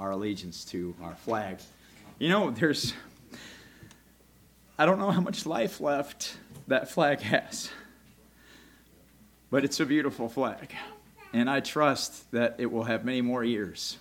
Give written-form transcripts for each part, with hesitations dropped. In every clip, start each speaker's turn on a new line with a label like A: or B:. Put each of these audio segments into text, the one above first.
A: our allegiance to our flag. You know, I don't know how much life left that flag has, but it's a beautiful flag, and I trust that it will have many more years.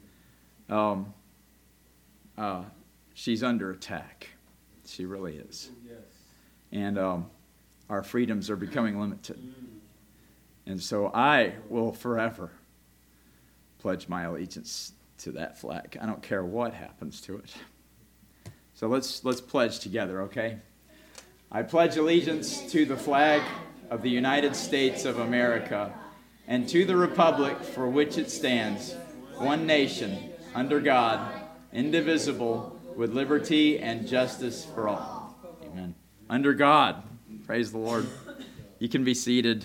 A: She's under attack. She really is. And our freedoms are becoming limited. And so I will forever pledge my allegiance to that flag. I don't care what happens to it. So let's pledge together, okay? I pledge allegiance to the flag of the United States of America and to the republic for which it stands, one nation, under God, indivisible, with liberty and justice for all. Amen. Under God. Praise the Lord. You can be seated.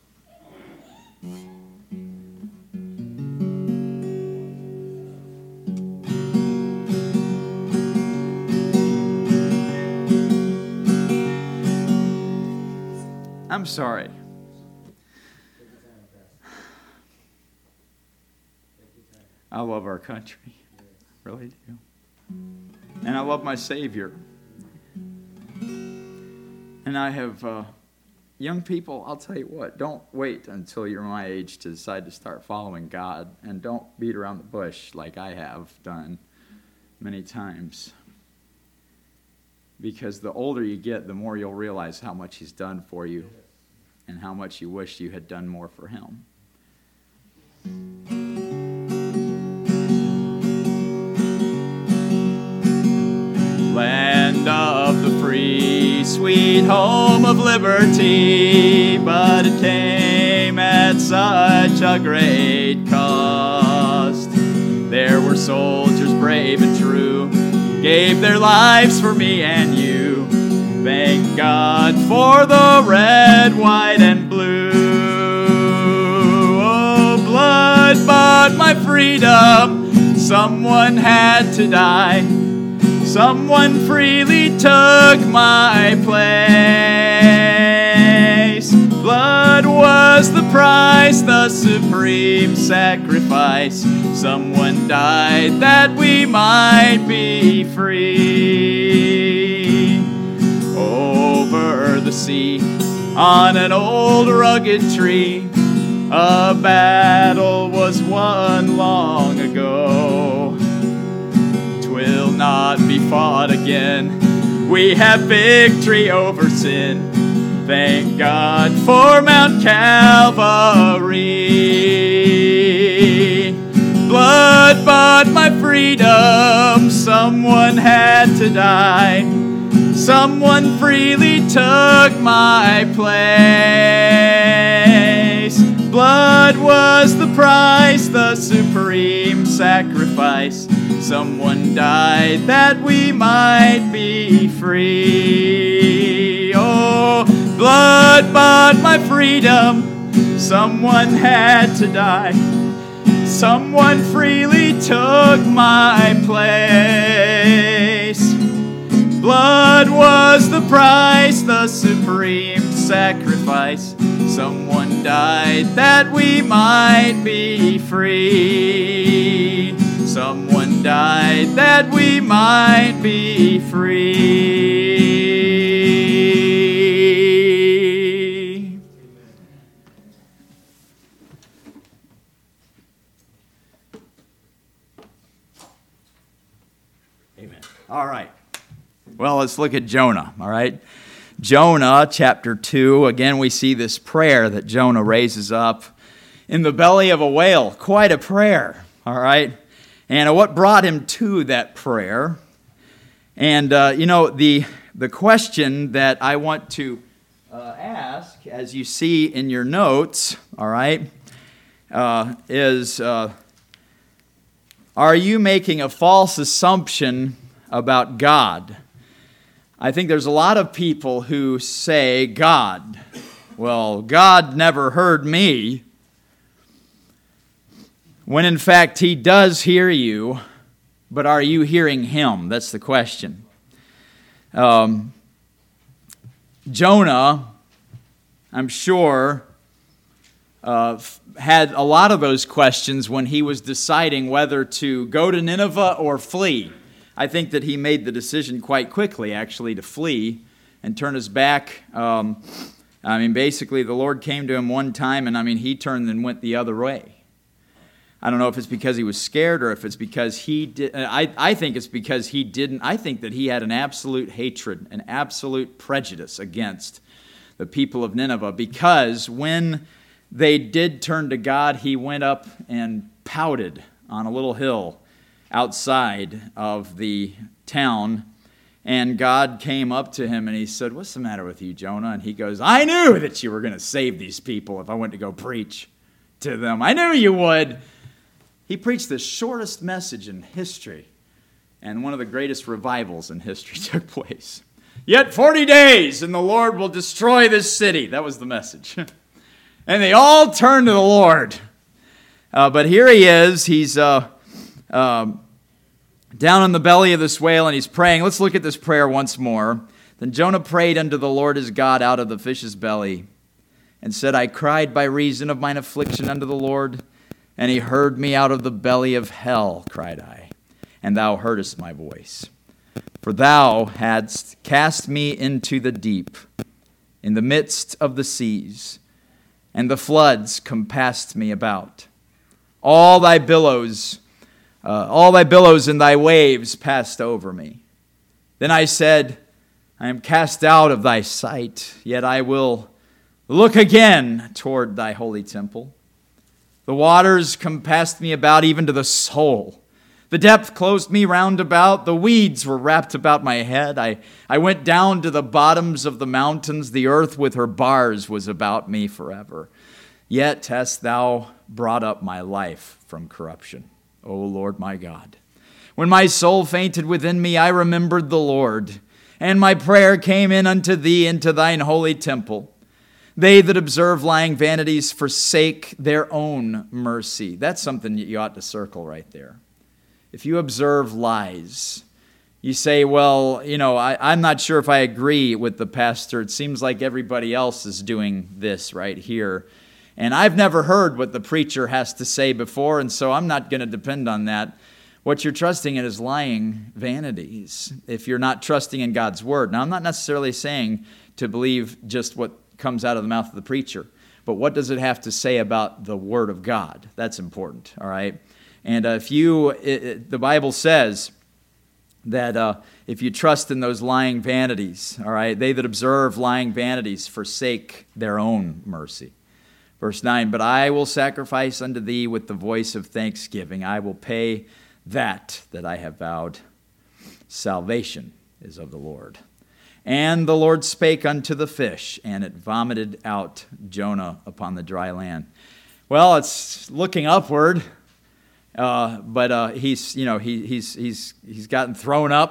A: I'm sorry. I love our country. Really do. And I love my Savior. And I have young people, I'll tell you what, don't wait until you're my age to decide to start following God. And don't beat around the bush like I have done many times. Because the older you get, the more you'll realize how much He's done for you and how much you wish you had done more for Him. Land of the free, sweet home of liberty, but it came at such a great cost. There were soldiers brave and true, gave their lives for me and you. Thank God for the red, white, and blue. Oh, blood bought my freedom. Someone had to die. Someone freely took my place. Blood was the price, the supreme sacrifice. Someone died that we might be free. Over the sea, on an old rugged tree, a battle was won long ago. 'Twill not be fought again. We have victory over sin. Thank God for Mount Calvary. Blood bought my freedom. Someone had to die. Someone freely took my place. Blood was the price, the supreme sacrifice. Someone died that we might be free. Oh, blood bought my freedom. Someone had to die. Someone freely took my place. Blood was the price, the supreme sacrifice. Someone died that we might be free. Someone died that we might be free. Amen. All right. Well, let's look at Jonah, all right? Jonah, chapter 2, again we see this prayer that Jonah raises up in the belly of a whale. Quite a prayer, all right? And what brought him to that prayer? And, the question that I want to ask, as you see in your notes, all right, is, are you making a false assumption about God? I think there's a lot of people who say, God, well, God never heard me, when in fact He does hear you, but are you hearing Him? That's the question. Jonah, I'm sure, had a lot of those questions when he was deciding whether to go to Nineveh or flee. I think that he made the decision quite quickly, actually, to flee and turn his back. Basically, the Lord came to him one time, and he turned and went the other way. I don't know if it's because he was scared or if it's because he did. I think it's because he didn't. I think that he had an absolute hatred, an absolute prejudice against the people of Nineveh, because when they did turn to God, he went up and pouted on a little hill outside of the town. And God came up to him and he said, "What's the matter with you, Jonah?" And he goes, "I knew that you were going to save these people if I went to go preach to them. I knew you would." He preached the shortest message in history, and one of the greatest revivals in history took place. "Yet 40 days, and the Lord will destroy this city." That was the message. And they all turned to the Lord. But here he is. He's down in the belly of this whale, and he's praying. Let's look at this prayer once more. "Then Jonah prayed unto the Lord his God out of the fish's belly, and said, I cried by reason of mine affliction unto the Lord, and he heard me out of the belly of hell, cried I, and thou heardest my voice. For thou hadst cast me into the deep, in the midst of the seas, and the floods compassed me about. All thy billows and thy waves passed over me. Then I said, I am cast out of thy sight, yet I will look again toward thy holy temple. The waters compassed me about even to the soul. The depth closed me round about. The weeds were wrapped about my head. I went down to the bottoms of the mountains. The earth with her bars was about me forever. Yet hast thou brought up my life from corruption, O Lord my God. When my soul fainted within me, I remembered the Lord, and my prayer came in unto thee into thine holy temple. They that observe lying vanities forsake their own mercy." That's something that you ought to circle right there. If you observe lies, you say, well, I'm not sure if I agree with the pastor. It seems like everybody else is doing this right here. And I've never heard what the preacher has to say before, and so I'm not going to depend on that. What you're trusting in is lying vanities if you're not trusting in God's word. Now, I'm not necessarily saying to believe just what comes out of the mouth of the preacher, but what does it have to say about the word of God? That's important, all right? And the Bible says that if you trust in those lying vanities, all right, they that observe lying vanities forsake their own mercy. Verse 9, "But I will sacrifice unto thee with the voice of thanksgiving. I will pay that I have vowed. Salvation is of the Lord. And the Lord spake unto the fish, and it vomited out Jonah upon the dry land." Well, it's looking upward, but he's gotten thrown up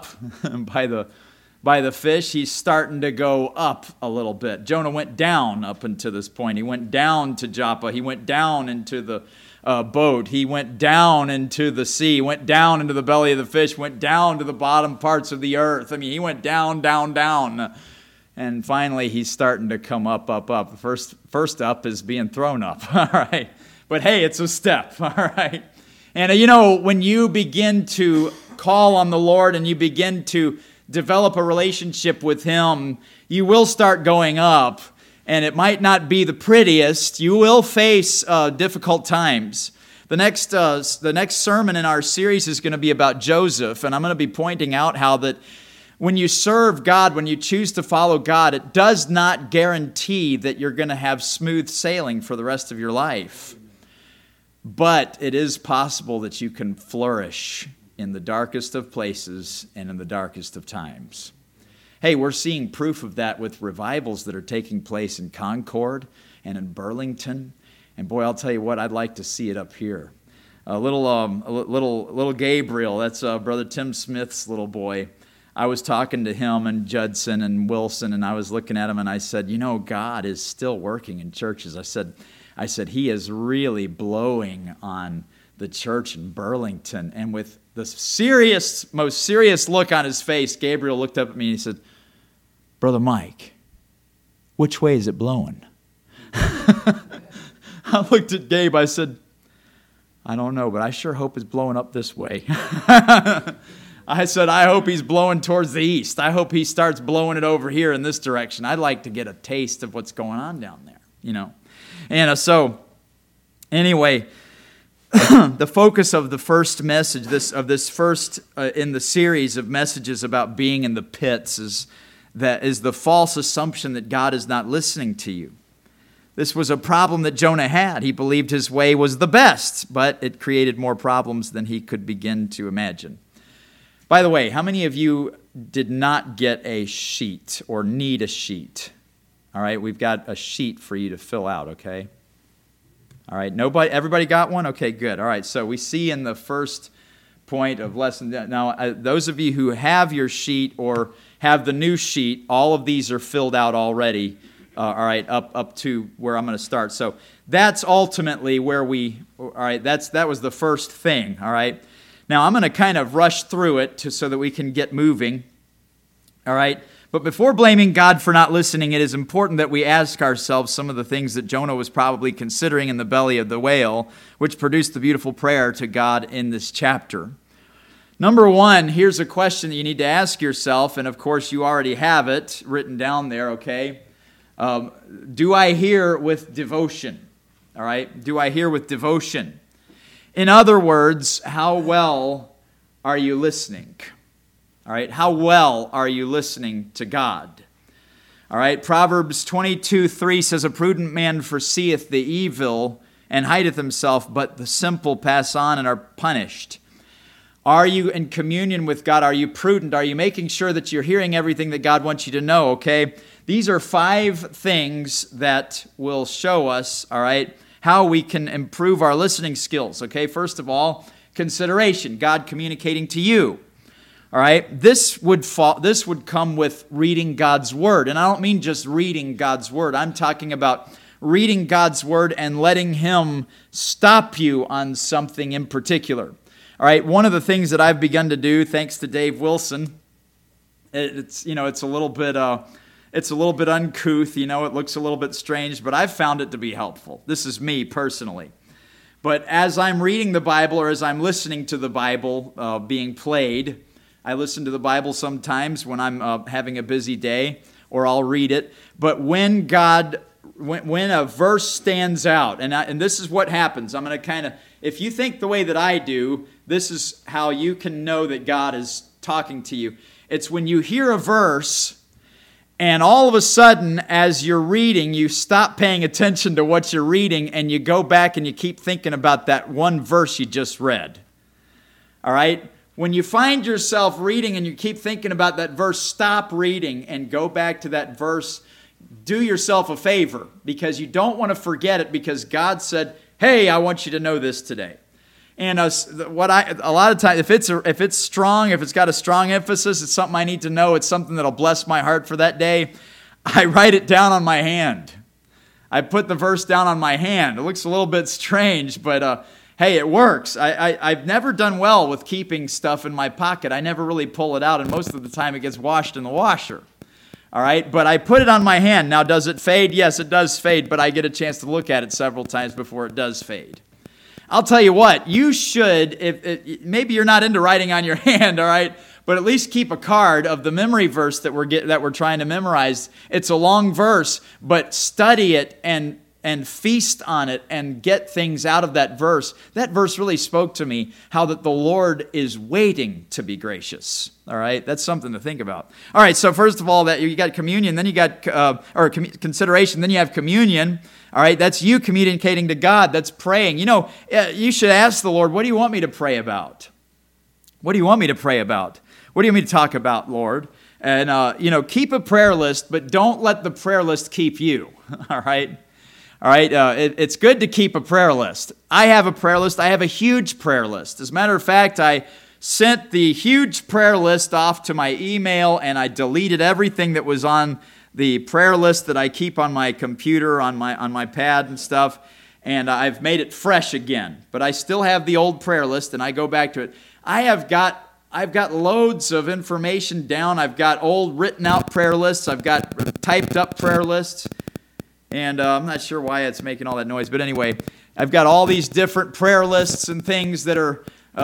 A: by the fish. He's starting to go up a little bit. Jonah went down up until this point. He went down to Joppa. He went down into the boat. He went down into the sea, went down into the belly of the fish, went down to the bottom parts of the earth. He went down, down, down. And finally, he's starting to come up, up, up. First up is being thrown up, all right? But hey, it's a step, all right? And when you begin to call on the Lord and you begin to develop a relationship with Him, you will start going up. And it might not be the prettiest. You will face difficult times. The next sermon in our series is going to be about Joseph, and I'm going to be pointing out how that when you serve God, when you choose to follow God, it does not guarantee that you're going to have smooth sailing for the rest of your life. But it is possible that you can flourish in the darkest of places and in the darkest of times. Hey, we're seeing proof of that with revivals that are taking place in Concord and in Burlington. And boy, I'll tell you what, I'd like to see it up here. Little Gabriel, that's Brother Tim Smith's little boy. I was talking to him and Judson and Wilson, and I was looking at him and I said, God is still working in churches. I said, He is really blowing on the church in Burlington. And with the most serious look on his face, Gabriel looked up at me and he said, "Brother Mike, which way is it blowing?" I looked at Gabe. I said, I don't know, but I sure hope it's blowing up this way. I said, I hope he's blowing towards the east. I hope he starts blowing it over here in this direction. I'd like to get a taste of what's going on down there, you know. And so, anyway, the focus of the first message, this first in the series of messages about being in the pits, is the false assumption that God is not listening to you. This was a problem that Jonah had. He believed his way was the best, but it created more problems than he could begin to imagine. By the way, how many of you did not get a sheet or need a sheet? All right, we've got a sheet for you to fill out, okay? All right, everybody got one? Okay, good. All right, so we see in the first point of lesson, now those of you who have your sheet or have the new sheet, all of these are filled out already, all right, up to where I'm going to start. So that's ultimately where all right, that was the first thing, all right? Now, I'm going to kind of rush through it so that we can get moving, all right? But before blaming God for not listening, it is important that we ask ourselves some of the things that Jonah was probably considering in the belly of the whale, which produced the beautiful prayer to God in this chapter. Number one, here's a question that you need to ask yourself, and of course you already have it written down there, okay? Do I hear with devotion? All right? Do I hear with devotion? In other words, how well are you listening? All right, how well are you listening to God? All right, Proverbs 22:3 says, a prudent man foreseeth the evil and hideth himself, but the simple pass on and are punished. Are you in communion with God? Are you prudent? Are you making sure that you're hearing everything that God wants you to know, okay? These are 5 things that will show us, all right, how we can improve our listening skills, okay? First of all, consideration, God communicating to you. All right, this would come with reading God's Word. And I don't mean just reading God's Word. I'm talking about reading God's Word and letting Him stop you on something in particular. All right, one of the things that I've begun to do, thanks to Dave Wilson, it's a little bit uncouth, it looks a little bit strange, but I've found it to be helpful. This is me personally. But as I'm reading the Bible or as I'm listening to the Bible being played, I listen to the Bible sometimes when I'm having a busy day, or I'll read it. But when a verse stands out, and this is what happens, I'm going to if you think the way that I do, this is how you can know that God is talking to you. It's when you hear a verse, and all of a sudden, as you're reading, you stop paying attention to what you're reading, and you go back and you keep thinking about that one verse you just read. All right? When you find yourself reading and you keep thinking about that verse, stop reading and go back to that verse. Do yourself a favor, because you don't want to forget it, because God said, hey, I want you to know this today. And a lot of times, if it's strong, if it's got a strong emphasis, it's something I need to know, it's something that'll bless my heart for that day, I write it down on my hand. I put the verse down on my hand. It looks a little bit strange, but hey, it works. I've never done well with keeping stuff in my pocket. I never really pull it out, and most of the time it gets washed in the washer. All right, but I put it on my hand. Now, does it fade? Yes, it does fade, but I get a chance to look at it several times before it does fade. I'll tell you what, you should, maybe you're not into writing on your hand, all right, but at least keep a card of the memory verse that we're trying to memorize. It's a long verse, but study it and feast on it and get things out of that verse. That verse really spoke to me, how that the Lord is waiting to be gracious. All right, that's something to think about. All right, so first of all, that you got communion, then you got consideration, then you have communion. All right, that's you communicating to God. That's praying. You should ask the Lord, what do you want me to pray about? What do you want me to pray about? What do you want me to talk about, Lord? And keep a prayer list, but don't let the prayer list keep you. All right. All right, it's good to keep a prayer list. I have a prayer list. I have a huge prayer list. As a matter of fact, I sent the huge prayer list off to my email, and I deleted everything that was on the prayer list that I keep on my computer, on my pad and stuff, and I've made it fresh again. But I still have the old prayer list, and I go back to it. I've got loads of information down. I've got old written out prayer lists. I've got typed up prayer lists. And I'm not sure why it's making all that noise. But anyway, I've got all these different prayer lists and things that are,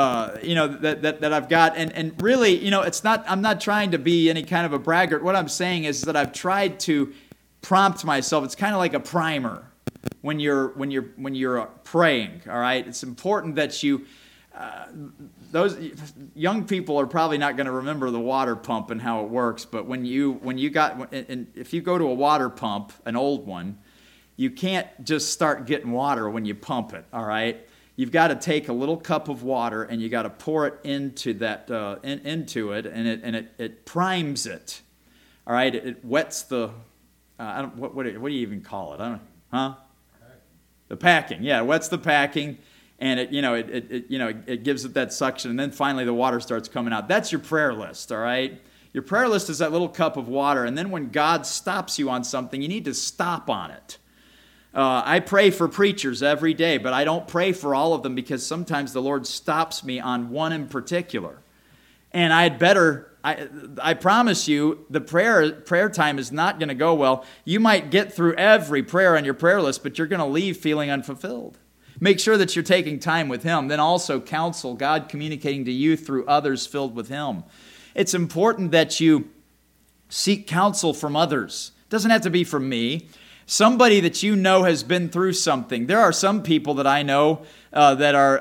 A: that I've got. And really, I'm not trying to be any kind of a braggart. What I'm saying is that I've tried to prompt myself. It's kind of like a primer when you're praying, all right? It's important that you... those young people are probably not going to remember the water pump and how it works, but if you go to a water pump, an old one, you can't just start getting water when you pump it, all right? You've got to take a little cup of water and you got to pour it into that into it, and it primes it, all right? It wets the what do you even call it? I don't know, huh? The packing, yeah, it wets the packing. And it gives it that suction, and then finally the water starts coming out. That's your prayer list, all right? Your prayer list is that little cup of water, and then when God stops you on something, you need to stop on it. I pray for preachers every day, but I don't pray for all of them because sometimes the Lord stops me on one in particular. And I promise you, the prayer time is not going to go well. You might get through every prayer on your prayer list, but you're going to leave feeling unfulfilled. Make sure that you're taking time with Him. Then also counsel, God communicating to you through others filled with Him. It's important that you seek counsel from others. It doesn't have to be from me. Somebody that you know has been through something. There are some people that I know that are.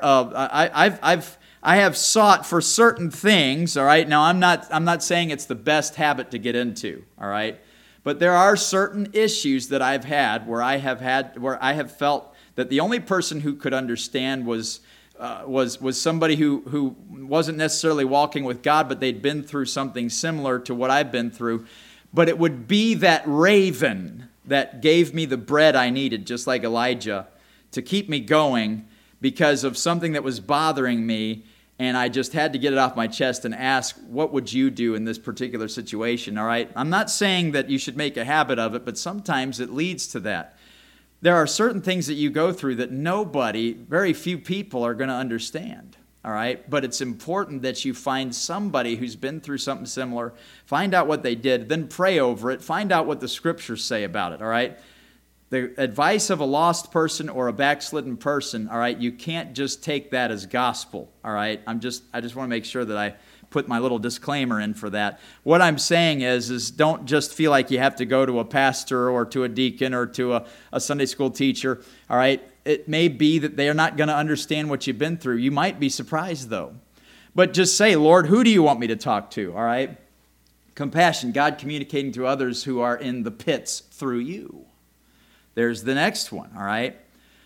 A: I have sought for certain things. All right. Now I'm not saying it's the best habit to get into. All right. But there are certain issues that I've had where I have felt that the only person who could understand was somebody who wasn't necessarily walking with God, but they'd been through something similar to what I've been through. But it would be that raven that gave me the bread I needed, just like Elijah, to keep me going because of something that was bothering me, and I just had to get it off my chest and ask, what would you do in this particular situation, all right? I'm not saying that you should make a habit of it, but sometimes it leads to that. There are certain things that you go through that very few people are going to understand, all right? But it's important that you find somebody who's been through something similar, find out what they did, then pray over it, find out what the Scriptures say about it, all right? The advice of a lost person or a backslidden person, all right, you can't just take that as gospel, all right? I just want to make sure that I put my little disclaimer in for that. What I'm saying is don't just feel like you have to go to a pastor or to a deacon or to a Sunday school teacher, all right? It may be that they are not going to understand what you've been through. You might be surprised, though. But just say, Lord, who do you want me to talk to, all right? Compassion, God communicating to others who are in the pits through you. There's the next one, all right?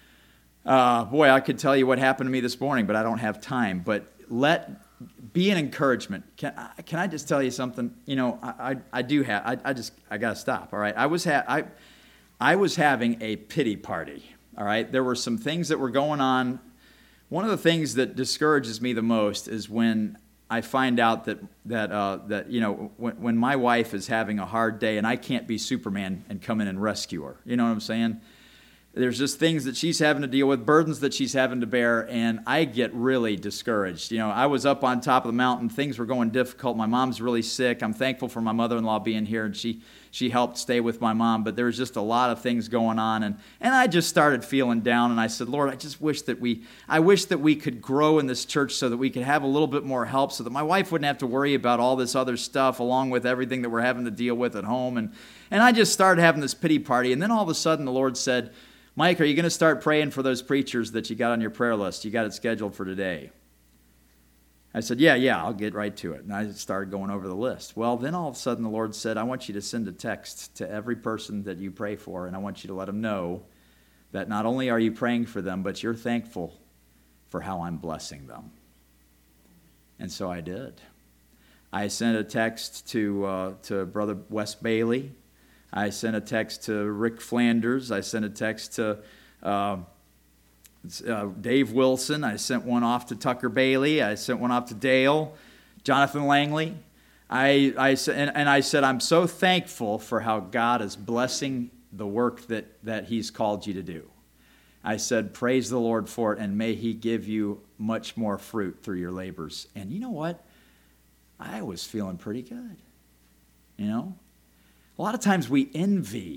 A: Boy, I could tell you what happened to me this morning, but I don't have time. But be an encouragement. Can I just tell you something? I got to stop, all right? I was having a pity party, all right? There were some things that were going on. One of the things that discourages me the most is when I find out that when my wife is having a hard day and I can't be Superman and come in and rescue her. You know what I'm saying? There's just things that she's having to deal with, burdens that she's having to bear, and I get really discouraged. I was up on top of the mountain. Things were going difficult. My mom's really sick. I'm thankful for my mother-in-law being here, and she helped stay with my mom, but there was just a lot of things going on, and I just started feeling down, and I said, Lord, I wish that we could grow in this church so that we could have a little bit more help so that my wife wouldn't have to worry about all this other stuff along with everything that we're having to deal with at home, and I just started having this pity party, and then all of a sudden the Lord said, Mike, are you going to start praying for those preachers that you got on your prayer list? You got it scheduled for today. I said, yeah, I'll get right to it. And I started going over the list. Well, then all of a sudden the Lord said, I want you to send a text to every person that you pray for, and I want you to let them know that not only are you praying for them, but you're thankful for how I'm blessing them. And so I did. I sent a text to Brother Wes Bailey. I sent a text to Rick Flanders. I sent a text to Dave Wilson. I sent one off to Tucker Bailey. I sent one off to Dale, Jonathan Langley. I said, I'm so thankful for how God is blessing the work that He's called you to do. I said, praise the Lord for it, and may He give you much more fruit through your labors. And you know what? I was feeling pretty good, A lot of times we envy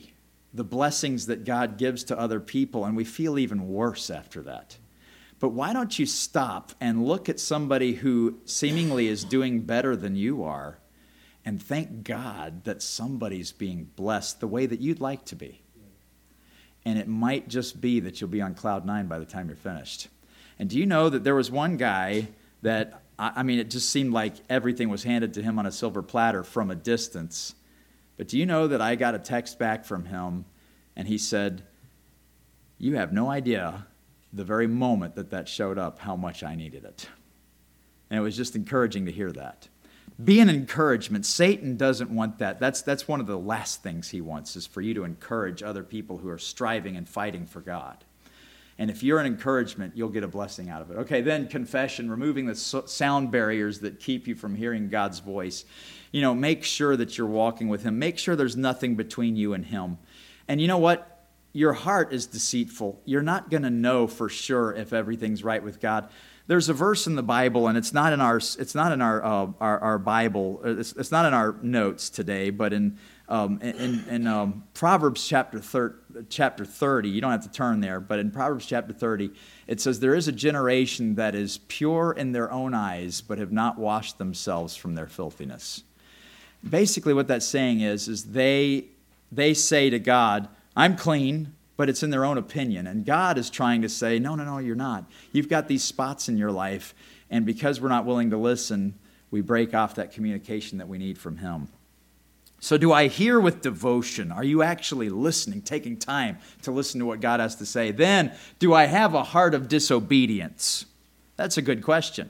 A: the blessings that God gives to other people, and we feel even worse after that. But why don't you stop and look at somebody who seemingly is doing better than you are and thank God that somebody's being blessed the way that you'd like to be. And it might just be that you'll be on cloud 9 by the time you're finished. And do you know that there was one guy that, it just seemed like everything was handed to him on a silver platter from a distance. But do you know that I got a text back from him, and he said, "You have no idea the very moment that showed up how much I needed it." And it was just encouraging to hear that. Be an encouragement. Satan doesn't want that. That's one of the last things he wants, is for you to encourage other people who are striving and fighting for God. And if you're an encouragement, you'll get a blessing out of it. Okay, then confession, removing the sound barriers that keep you from hearing God's voice. Make sure that you're walking with him. Make sure there's nothing between you and him. And you know what? Your heart is deceitful. You're not going to know for sure if everything's right with God. There's a verse in the Bible, and it's not in our Bible. It's not in our notes today, but in Proverbs chapter 30. You don't have to turn there, but in Proverbs chapter 30, it says, "There is a generation that is pure in their own eyes, but have not washed themselves from their filthiness." Basically, what that's saying is they say to God, "I'm clean," but it's in their own opinion. And God is trying to say, no, you're not. You've got these spots in your life, and because we're not willing to listen, we break off that communication that we need from him. So do I hear with devotion? Are you actually listening, taking time to listen to what God has to say? Then, do I have a heart of disobedience? That's a good question.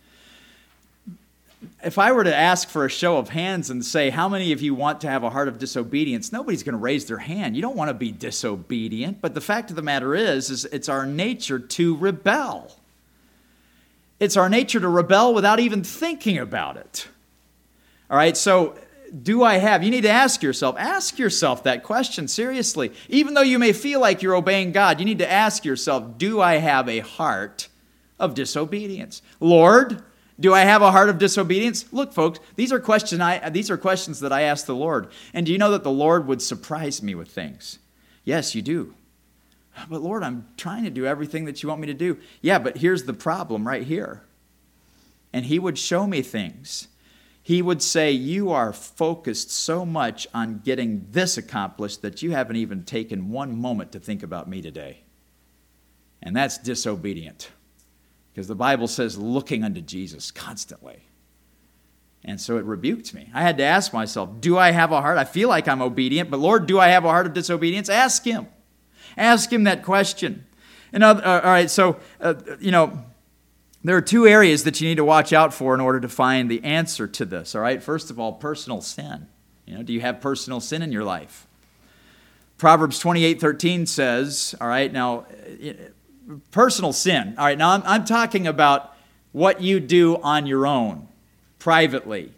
A: If I were to ask for a show of hands and say, how many of you want to have a heart of disobedience? Nobody's going to raise their hand. You don't want to be disobedient. But the fact of the matter is it's our nature to rebel. It's our nature to rebel without even thinking about it. All right, so you need to ask yourself that question seriously. Even though you may feel like you're obeying God, you need to ask yourself, do I have a heart of disobedience? Lord, do I have a heart of disobedience? Look, folks, these are questions that I ask the Lord. And do you know that the Lord would surprise me with things? Yes, you do. But Lord, I'm trying to do everything that you want me to do. Yeah, but here's the problem right here. And he would show me things. He would say, you are focused so much on getting this accomplished that you haven't even taken one moment to think about me today. And that's disobedient. Because the Bible says looking unto Jesus constantly. And so it rebuked me. I had to ask myself, do I have a heart? I feel like I'm obedient, but Lord, do I have a heart of disobedience? Ask him. Ask him that question. All right, so, there are two areas that you need to watch out for in order to find the answer to this. All right, first of all, personal sin. Do you have personal sin in your life? Proverbs 28:13 says, all right, now, personal sin. All right, now I'm talking about what you do on your own, privately.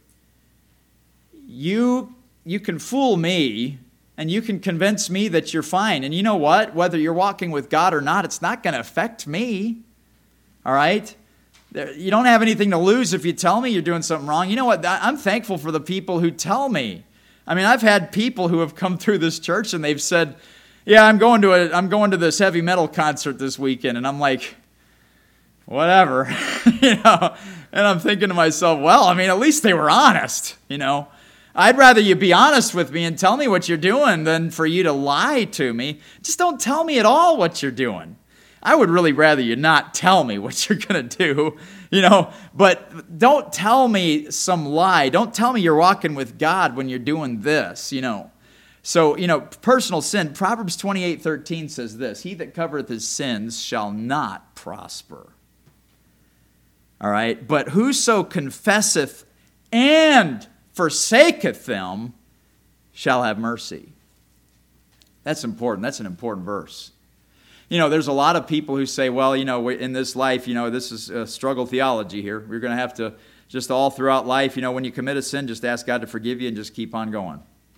A: You can fool me, and you can convince me that you're fine. And you know what? Whether you're walking with God or not, it's not going to affect me. All right? You don't have anything to lose if you tell me you're doing something wrong. You know what? I'm thankful for the people who tell me. I've had people who have come through this church and they've said, yeah, I'm going to this heavy metal concert this weekend. And I'm like, whatever. And I'm thinking to myself, well, at least they were honest, I'd rather you be honest with me and tell me what you're doing than for you to lie to me. Just don't tell me at all what you're doing. I would really rather you not tell me what you're going to do, but don't tell me some lie. Don't tell me you're walking with God when you're doing this, So, personal sin, Proverbs 28:13 says this, he that covereth his sins shall not prosper. All right, but whoso confesseth and forsaketh them shall have mercy. That's important. That's an important verse. There's a lot of people who say, well, in this life, this is struggle theology here. We're going to have to just all throughout life, when you commit a sin, just ask God to forgive you and just keep on going.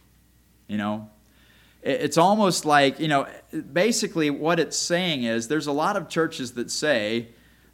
A: It's almost like, basically what it's saying is there's a lot of churches that say,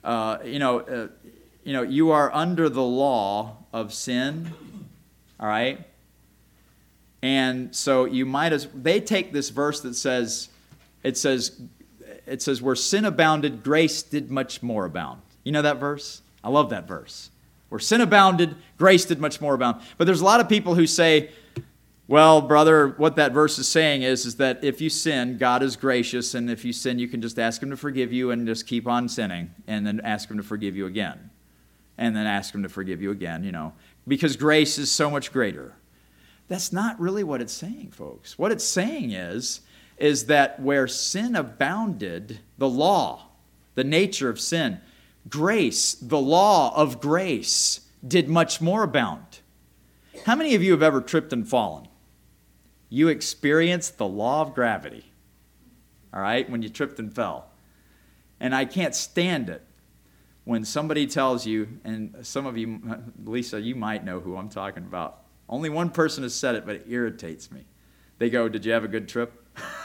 A: you are under the law of sin, all right? And so they take this verse that says, it says, where sin abounded, grace did much more abound. You know that verse? I love that verse. Where sin abounded, grace did much more abound. But there's a lot of people who say, well, brother, what that verse is saying is that if you sin, God is gracious, and if you sin, you can just ask Him to forgive you and just keep on sinning, and then ask Him to forgive you again. And then ask Him to forgive you again, because grace is so much greater. That's not really what it's saying, folks. What it's saying is that where sin abounded, the law, the nature of sin, grace, the law of grace, did much more abound. How many of you have ever tripped and fallen? You experienced the law of gravity, all right, when you tripped and fell. And I can't stand it when somebody tells you, and some of you, Lisa, you might know who I'm talking about. Only one person has said it, but it irritates me. They go, did you have a good trip?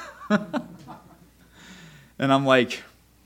A: And I'm like,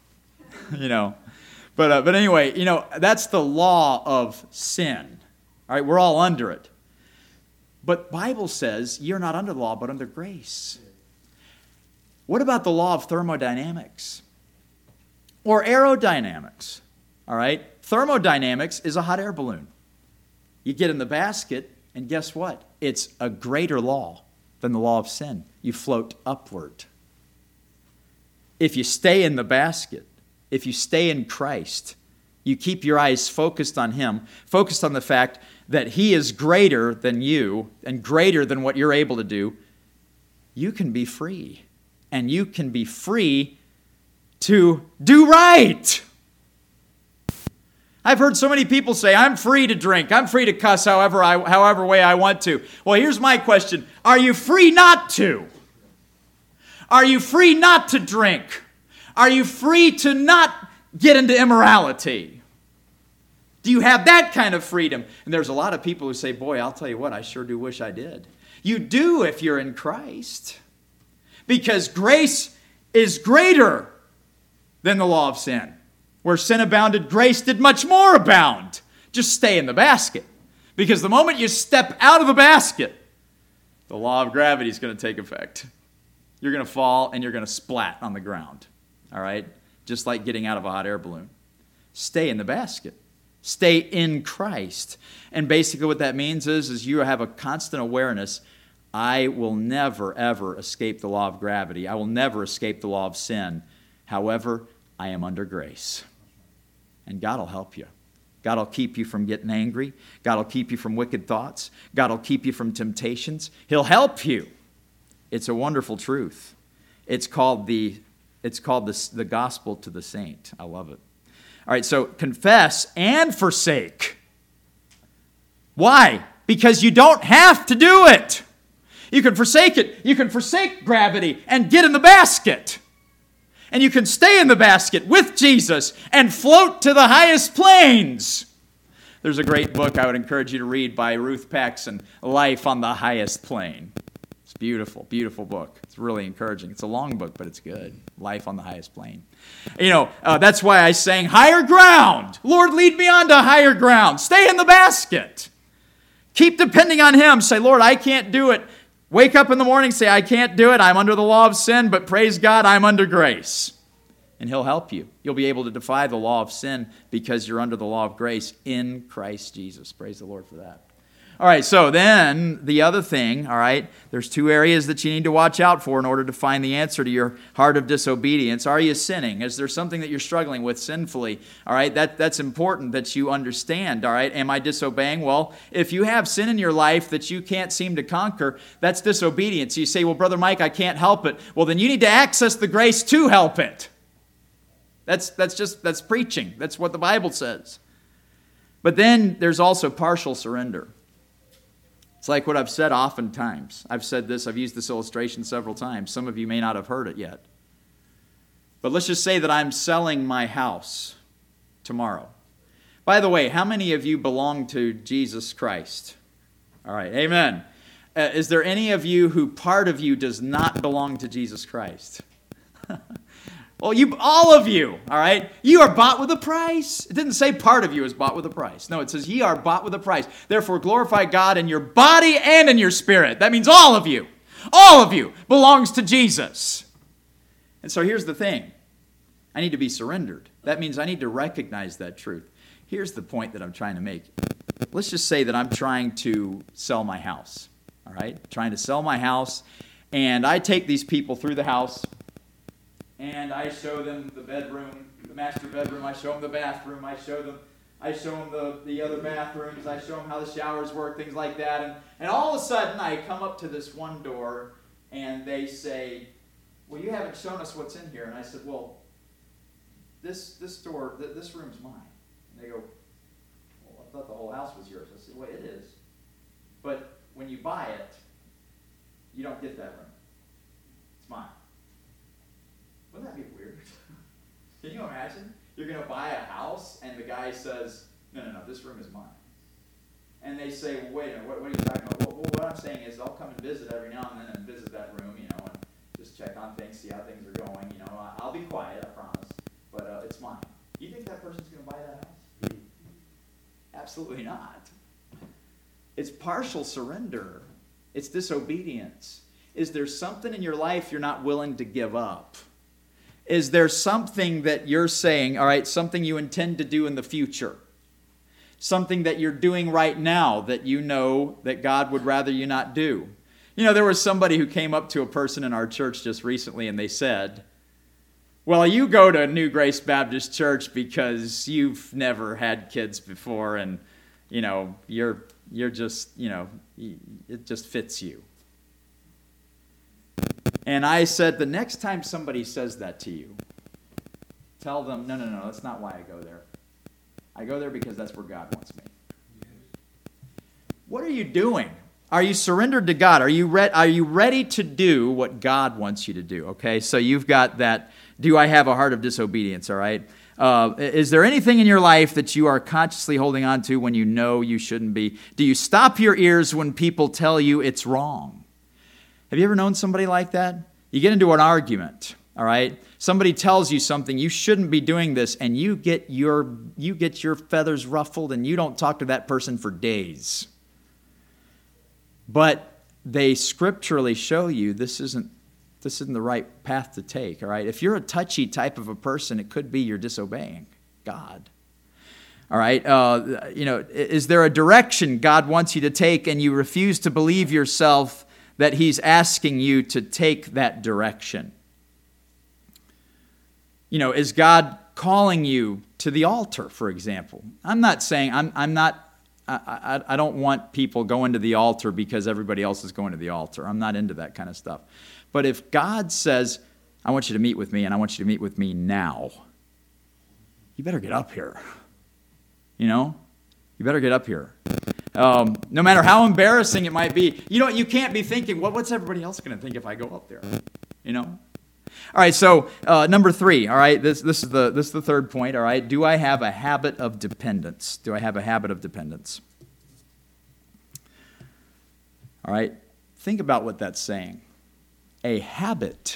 A: But anyway, that's the law of sin. All right, we're all under it. But Bible says you're not under the law, but under grace. What about the law of thermodynamics? Or aerodynamics? All right, thermodynamics is a hot air balloon. You get in the basket, and guess what? It's a greater law than the law of sin. You float upward. If you stay in the basket, if you stay in Christ, you keep your eyes focused on Him, focused on the fact that He is greater than you and greater than what you're able to do, you can be free. And you can be free to do right. I've heard so many people say, I'm free to drink. I'm free to cuss however way I want to. Well, here's my question. Are you free not to? Are you free not to drink? Are you free to not get into immorality? Do you have that kind of freedom? And there's a lot of people who say, boy, I'll tell you what, I sure do wish I did. You do if you're in Christ. Because grace is greater than the law of sin. Where sin abounded, grace did much more abound. Just stay in the basket. Because the moment you step out of the basket, the law of gravity is going to take effect. You're going to fall and you're going to splat on the ground. All right? Just like getting out of a hot air balloon. Stay in the basket. Stay in Christ. And basically what that means is you have a constant awareness, I will never, ever escape the law of gravity. I will never escape the law of sin. However, I am under grace. And God will help you. God will keep you from getting angry. God will keep you from wicked thoughts. God will keep you from temptations. He'll help you. It's a wonderful truth. It's called the gospel to the saint. I love it. All right, so confess and forsake. Why? Because you don't have to do it. You can forsake it. You can forsake gravity and get in the basket. And you can stay in the basket with Jesus and float to the highest planes. There's a great book I would encourage you to read by Ruth Paxson, Life on the Highest Plane. It's beautiful, beautiful book. It's really encouraging. It's a long book, but it's good. Life on the Highest Plane. That's why I sang higher ground. Lord, lead me on to higher ground. Stay in the basket. Keep depending on Him. Say, Lord, I can't do it. Wake up in the morning, say, I can't do it. I'm under the law of sin, but praise God, I'm under grace. And He'll help you. You'll be able to defy the law of sin because you're under the law of grace in Christ Jesus. Praise the Lord for that. All right, so then the other thing, all right, there's two areas that you need to watch out for in order to find the answer to your heart of disobedience. Are you sinning? Is there something that you're struggling with sinfully? All right, that's important that you understand, all right? Am I disobeying? Well, if you have sin in your life that you can't seem to conquer, that's disobedience. You say, well, Brother Mike, I can't help it. Well, then you need to access the grace to help it. That's preaching. That's what the Bible says. But then there's also partial surrender. It's like what I've said oftentimes. I've said this, I've used this illustration several times. Some of you may not have heard it yet. But let's just say that I'm selling my house tomorrow. By the way, how many of you belong to Jesus Christ? All right, amen. Is there any of you who part of you does not belong to Jesus Christ? Well, all of you, all right? You are bought with a price. It didn't say part of you is bought with a price. No, it says ye are bought with a price. Therefore, glorify God in your body and in your spirit. That means all of you belongs to Jesus. And so here's the thing. I need to be surrendered. That means I need to recognize that truth. Here's the point that I'm trying to make. Let's just say that I'm trying to sell my house, all right? Trying to sell my house, and I take these people through the house, and I show them the bedroom, the master bedroom. I show them the bathroom. I show them the other bathrooms. I show them how the showers work, things like that. And all of a sudden, I come up to this one door, and they say, well, you haven't shown us what's in here. And I said, well, this door, this room's mine. And they go, well, I thought the whole house was yours. I said, well, it is. But when you buy it, you don't get that room. It's mine. Wouldn't that be weird? Can you imagine? You're going to buy a house, and the guy says, no, this room is mine. And they say, well, wait a minute, what are you talking about? Well, what I'm saying is I'll come and visit every now and then and visit that room, and just check on things, see how things are going. I'll be quiet, I promise, but it's mine. You think that person's going to buy that house? Absolutely not. It's partial surrender. It's disobedience. Is there something in your life you're not willing to give up? Is there something that you're saying, all right, something you intend to do in the future? Something that you're doing right now that you know that God would rather you not do? There was somebody who came up to a person in our church just recently, and they said, well, you go to New Grace Baptist Church because you've never had kids before, and, you're just, it just fits you. And I said, the next time somebody says that to you, tell them, no, that's not why I go there. I go there because that's where God wants me. What are you doing? Are you surrendered to God? Are you ready to do what God wants you to do? Okay, so you've got that, do I have a heart of disobedience, all right? Is there anything in your life that you are consciously holding on to when you know you shouldn't be? Do you stop your ears when people tell you it's wrong? Have you ever known somebody like that? You get into an argument, all right? Somebody tells you something, you shouldn't be doing this, and you get your feathers ruffled, and you don't talk to that person for days. But they scripturally show you this isn't the right path to take, all right? If you're a touchy type of a person, it could be you're disobeying God. All right? Is there a direction God wants you to take, and you refuse to believe yourself that He's asking you to take that direction? Is God calling you to the altar, for example? I'm not saying, I don't want people going to the altar because everybody else is going to the altar. I'm not into that kind of stuff. But if God says, I want you to meet with me, and I want you to meet with me now, you better get up here. You better get up here. No matter how embarrassing it might be. You can't be thinking, well, what's everybody else going to think if I go up there? All right, so number 3, all right, this is the third point, all right. Do I have a habit of dependence? Do I have a habit of dependence? All right, think about what that's saying. A habit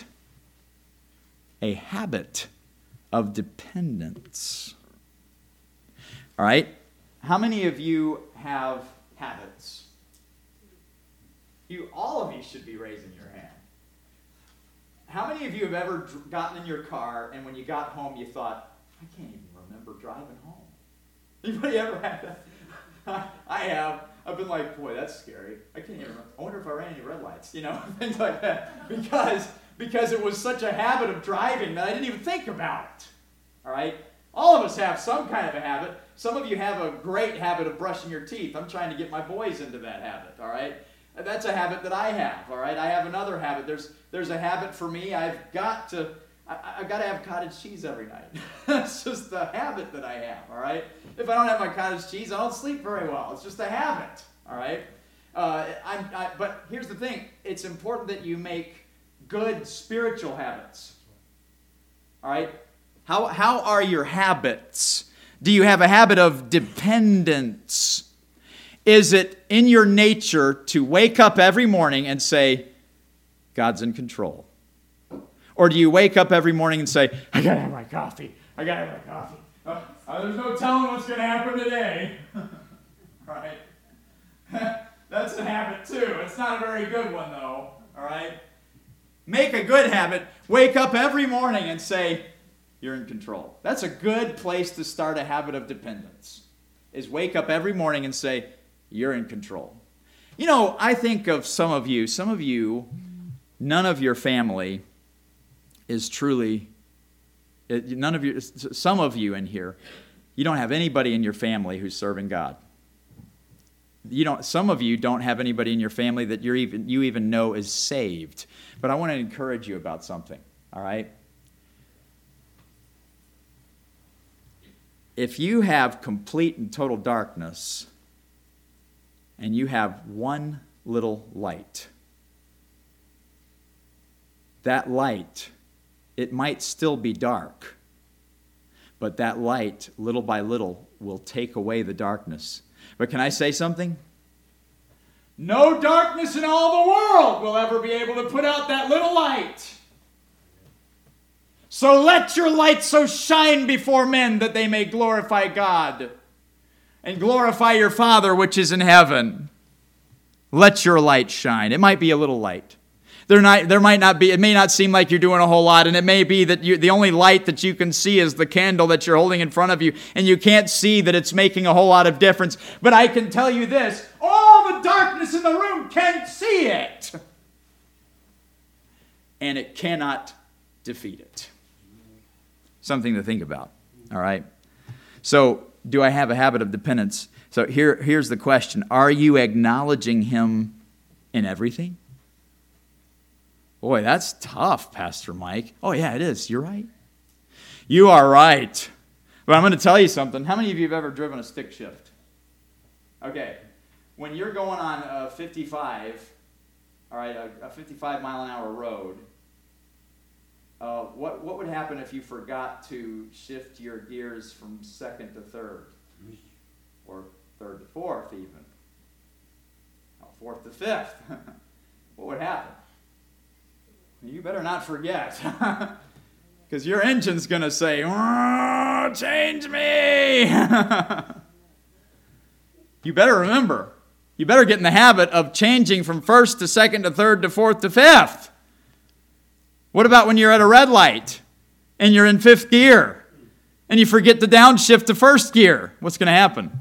A: of dependence. All right, how many of you have habits? All of you should be raising your hand. How many of you have ever gotten in your car and when you got home you thought, I can't even remember driving home? Anybody ever had that? I have. I've been like, boy, that's scary. I can't even remember. I wonder if I ran any red lights, things like that. Because it was such a habit of driving that I didn't even think about it. All right? All of us have some kind of a habit. Some of you have a great habit of brushing your teeth. I'm trying to get my boys into that habit, all right? That's a habit that I have, all right? I have another habit. There's a habit for me. I've got to have cottage cheese every night. That's just a habit that I have, all right? If I don't have my cottage cheese, I don't sleep very well. It's just a habit, all right? But here's the thing. It's important that you make good spiritual habits, all right? How are your habits? Do you have a habit of dependence? Is it in your nature to wake up every morning and say, God's in control? Or do you wake up every morning and say, I got to have my coffee. I got to have my coffee. There's no telling what's going to happen today. Right? That's a habit too. It's not a very good one though. All right? Make a good habit. Wake up every morning and say, you're in control. That's a good place to start a habit of dependence. Is wake up every morning and say, you're in control. You know, I think of some of you, none of your family is truly, some of you in here, you don't have anybody in your family who's serving God. Some of you don't have anybody in your family that you even know is saved. But I want to encourage you about something, all right? If you have complete and total darkness, and you have one little light, that light, it might still be dark, but that light, little by little, will take away the darkness. But can I say something? No darkness in all the world will ever be able to put out that little light. So let your light so shine before men that they may glorify God and glorify your Father which is in heaven. Let your light shine. It might be a little light. There might not be, it may not seem like you're doing a whole lot, and it may be that the only light that you can see is the candle that you're holding in front of you, and you can't see that it's making a whole lot of difference. But I can tell you this, all the darkness in the room can see it. And it cannot defeat it. Something to think about, all right? So, do I have a habit of dependence? So here's the question. Are you acknowledging him in everything? Boy, that's tough, Pastor Mike. Oh, yeah, it is. You're right. You are right. But I'm going to tell you something. How many of you have ever driven a stick shift? Okay. When you're going on a 55, all right, a 55-mile-an-hour road, what would happen if you forgot to shift your gears from second to third? Or third to fourth, even? Fourth to fifth? What would happen? You better not forget. Because your engine's going to say, change me. You better remember. You better get in the habit of changing from first to second to third to fourth to fifth. What about when you're at a red light and you're in fifth gear and you forget to downshift to first gear? What's going to happen?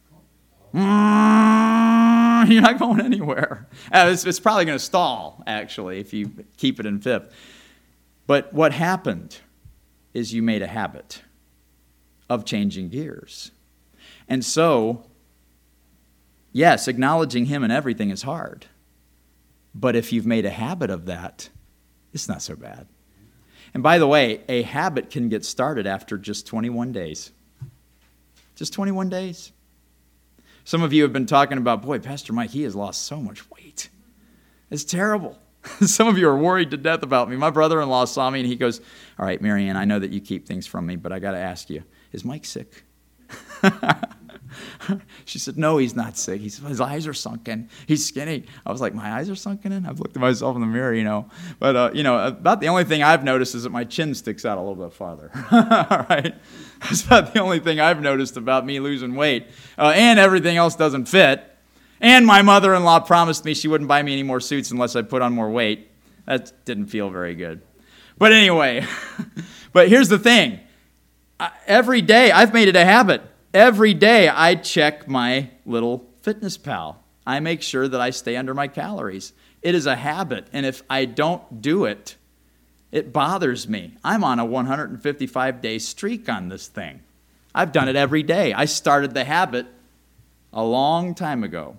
A: You're not going anywhere. It's probably going to stall, actually, if you keep it in fifth. But what happened is you made a habit of changing gears. And so, yes, acknowledging him in everything is hard. But if you've made a habit of that, it's not so bad. And by the way, a habit can get started after just 21 days. Just 21 days. Some of you have been talking about, boy, Pastor Mike, he has lost so much weight. It's terrible. Some of you are worried to death about me. My brother-in-law saw me and he goes, all right, Marianne, I know that you keep things from me, but I got to ask you, is Mike sick? She said, no, he's not sick. His eyes are sunken. He's skinny. I was like, my eyes are sunken in? I've looked at myself in the mirror, But, about the only thing I've noticed is that my chin sticks out a little bit farther. All right? That's about the only thing I've noticed about me losing weight. And everything else doesn't fit. And my mother-in-law promised me she wouldn't buy me any more suits unless I put on more weight. That didn't feel very good. But anyway, but here's the thing. Every day, I've made it a habit. Every day I check my little Fitness Pal. I make sure that I stay under my calories. It is a habit, and if I don't do it, it bothers me. I'm on a 155-day streak on this thing. I've done it every day. I started the habit a long time ago.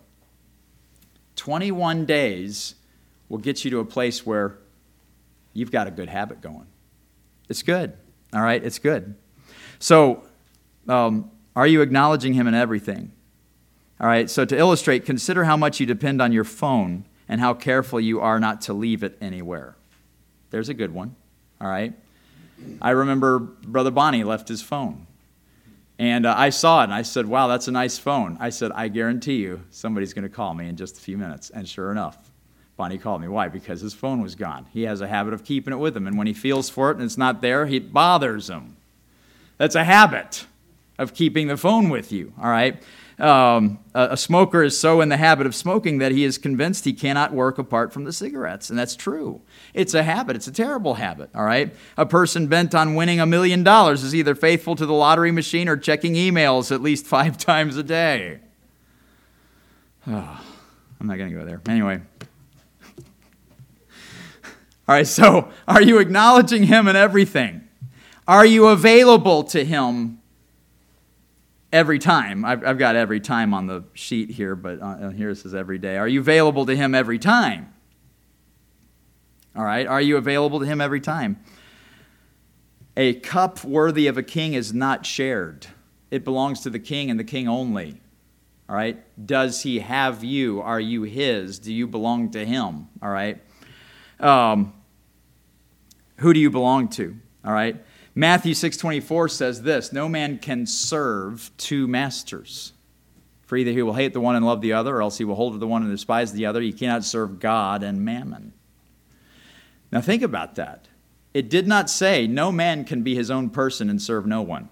A: 21 days will get you to a place where you've got a good habit going. It's good, all right? It's good. So, are you acknowledging him in everything? All right, so to illustrate, consider how much you depend on your phone and how careful you are not to leave it anywhere. There's a good one, all right? I remember Brother Bonnie left his phone. And I saw it, and I said, wow, that's a nice phone. I said, I guarantee you somebody's going to call me in just a few minutes. And sure enough, Bonnie called me. Why? Because his phone was gone. He has a habit of keeping it with him, and when he feels for it and it's not there, it bothers him. That's a habit of keeping the phone with you, all right? A smoker is so in the habit of smoking that he is convinced he cannot work apart from the cigarettes, and that's true. It's a habit. It's a terrible habit, all right? A person bent on winning $1 million is either faithful to the lottery machine or checking emails at least 5 times a day. Oh, I'm not going to go there. Anyway. All right, so are you acknowledging him in everything? Are you available to him every time? I've got every time on the sheet here, but here it says every day. Are you available to him every time? All right, are you available to him every time? A cup worthy of a king is not shared. It belongs to the king and the king only. All right, does he have you? Are you his? Do you belong to him? All right. Who do you belong to? All right. Matthew 6:24 says this, no man can serve 2 masters. For either he will hate the one and love the other, or else he will hold to the one and despise the other. You cannot serve God and mammon. Now think about that. It did not say no man can be his own person and serve no one.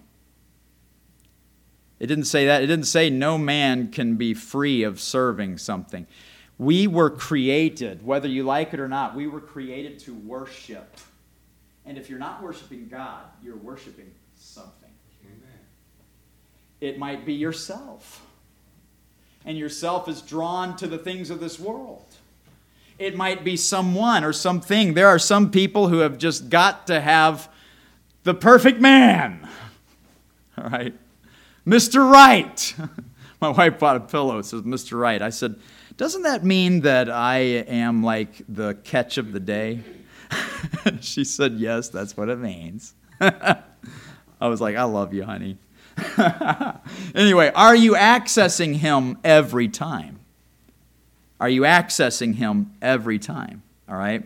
A: It didn't say that. It didn't say no man can be free of serving something. We were created, whether you like it or not, we were created to worship. And if you're not worshiping God, you're worshiping something. Amen. It might be yourself. And yourself is drawn to the things of this world. It might be someone or something. There are some people who have just got to have the perfect man. All right. Mr. Right. My wife bought a pillow. It says Mr. Right. I said, doesn't that mean that I am like the catch of the day? She said, yes, that's what it means. I was like, I love you, honey. Anyway, are you accessing him every time? Are you accessing him every time? All right?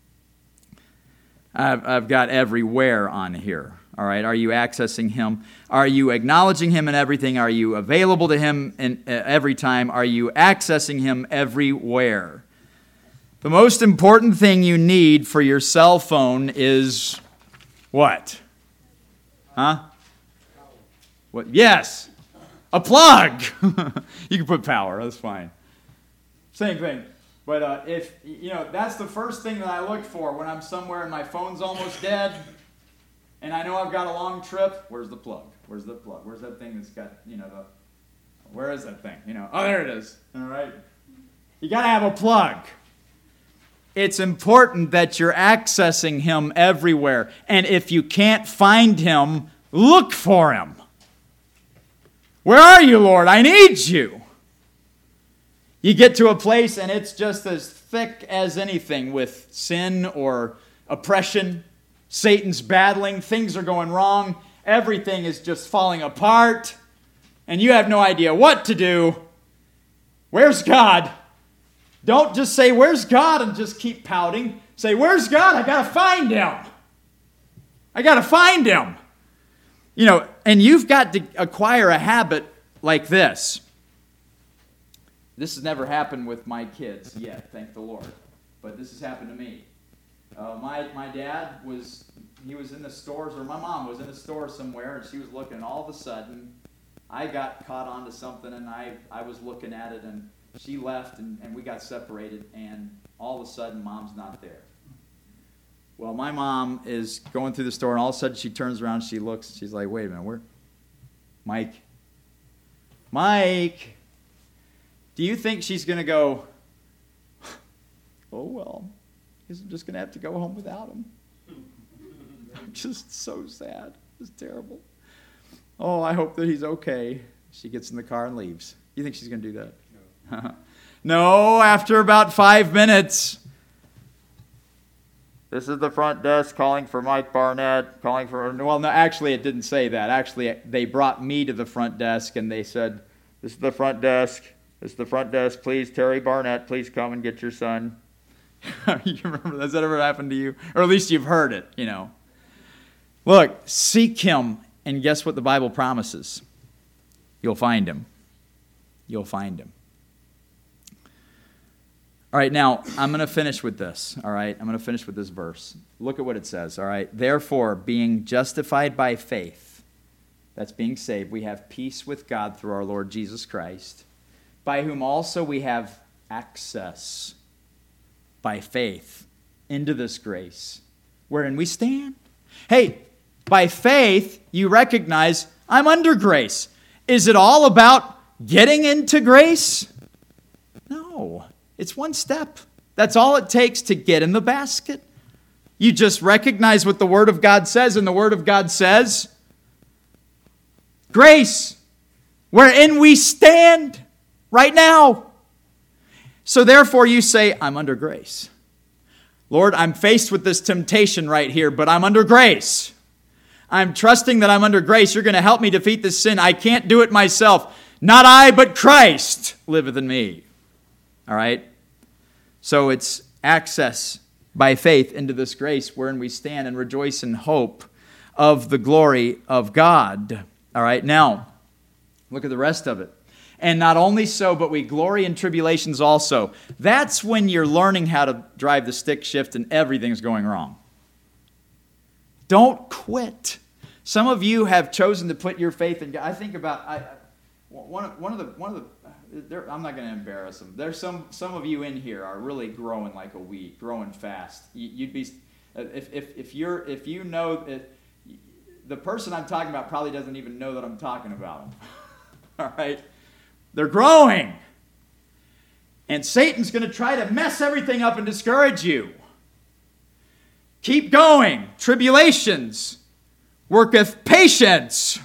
A: I've got everywhere on here. All right? Are you accessing him? Are you acknowledging him in everything? Are you available to him in every time? Are you accessing him everywhere? The most important thing you need for your cell phone is what? Huh? What? Yes. A plug. You can put power. That's fine. Same thing. But if, that's the first thing that I look for when I'm somewhere and my phone's almost dead and I know I've got a long trip. Where's the plug? Where's the plug? Where's that thing that's got, where is that thing? Oh, there it is. All right. You got to have a plug. It's important that you're accessing him everywhere. And if you can't find him, look for him. Where are you, Lord? I need you. You get to a place and it's just as thick as anything with sin or oppression. Satan's battling. Things are going wrong. Everything is just falling apart. And you have no idea what to do. Where's God? Don't just say, where's God, and just keep pouting. Say, where's God? I got to find him. I got to find him. And you've got to acquire a habit like this. This has never happened with my kids yet, thank the Lord. But this has happened to me. My dad was in the stores, or my mom was in the store somewhere, and she was looking, and all of a sudden, I got caught onto something, and I was looking at it, and she left, and we got separated, and all of a sudden, Mom's not there. Well, my mom is going through the store, and all of a sudden, she turns around, she looks, she's like, wait a minute, where? Mike, do you think she's going to go, oh, well, I guess I'm just going to have to go home without him? I'm just so sad. It's terrible. Oh, I hope that he's okay. She gets in the car and leaves. You think she's going to do that? No, after about 5 minutes. This is the front desk calling for Mike Barnett, well, no, actually it didn't say that. Actually, they brought me to the front desk and they said, this is the front desk. This is the front desk. Please, Terry Barnett, please come and get your son. You remember, has that ever happened to you? Or at least you've heard it, Look, seek him, and guess what the Bible promises? You'll find him. You'll find him. All right, now I'm going to finish with this. All right, I'm going to finish with this verse. Look at what it says. All right, therefore, being justified by faith, that's being saved, we have peace with God through our Lord Jesus Christ, by whom also we have access by faith into this grace, wherein we stand. Hey, by faith, you recognize I'm under grace. Is it all about getting into grace? No, it's one step. That's all it takes to get in the basket. You just recognize what the Word of God says, and the Word of God says, grace, wherein we stand right now. So therefore you say, I'm under grace. Lord, I'm faced with this temptation right here, but I'm under grace. I'm trusting that I'm under grace. You're going to help me defeat this sin. I can't do it myself. Not I, but Christ liveth in me. All right? So it's access by faith into this grace wherein we stand and rejoice in hope of the glory of God. All right? Now, look at the rest of it. And not only so, but we glory in tribulations also. That's when you're learning how to drive the stick shift and everything's going wrong. Don't quit. Some of you have chosen to put your faith in God. I think about one of the. I'm not going to embarrass them. There's some of you in here are really growing like a weed, growing fast. You'd be if you know the person I'm talking about probably doesn't even know that I'm talking about them. All right, they're growing, and Satan's going to try to mess everything up and discourage you. Keep going. Tribulations worketh patience.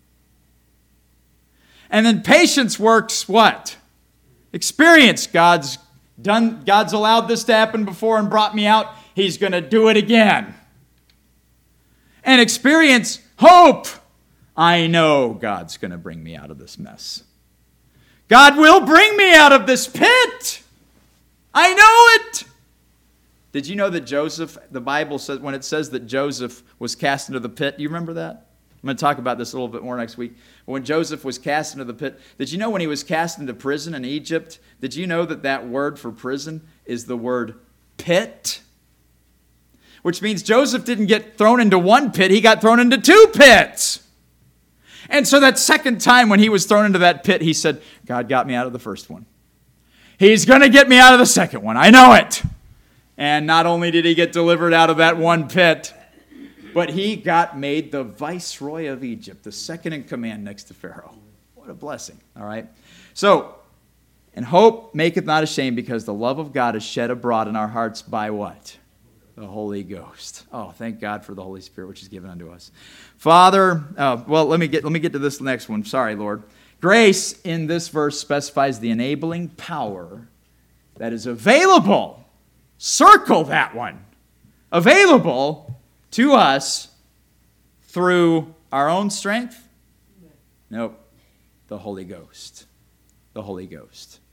A: And then patience works what? Experience. God's allowed this to happen before and brought me out. He's going to do it again. And experience hope. I know God's going to bring me out of this mess. God will bring me out of this pit. I know it. Did you know that Joseph, the Bible says, when it says that Joseph was cast into the pit, do you remember that? I'm going to talk about this a little bit more next week. When Joseph was cast into the pit, did you know when he was cast into prison in Egypt, did you know that that word for prison is the word pit? Which means Joseph didn't get thrown into one pit, he got thrown into two pits. And so that second time when he was thrown into that pit, he said, God got me out of the first one. He's going to get me out of the second one. I know it. And not only did he get delivered out of that one pit, but he got made the viceroy of Egypt, the second in command next to Pharaoh. What a blessing, all right? So, and hope maketh not ashamed, because the love of God is shed abroad in our hearts by what? The Holy Ghost. Oh, thank God for the Holy Spirit, which is given unto us. Father, let me get to this next one. Sorry, Lord. Grace in this verse specifies the enabling power that is available. Circle that one. Available to us through our own strength? Nope. The Holy Ghost. The Holy Ghost.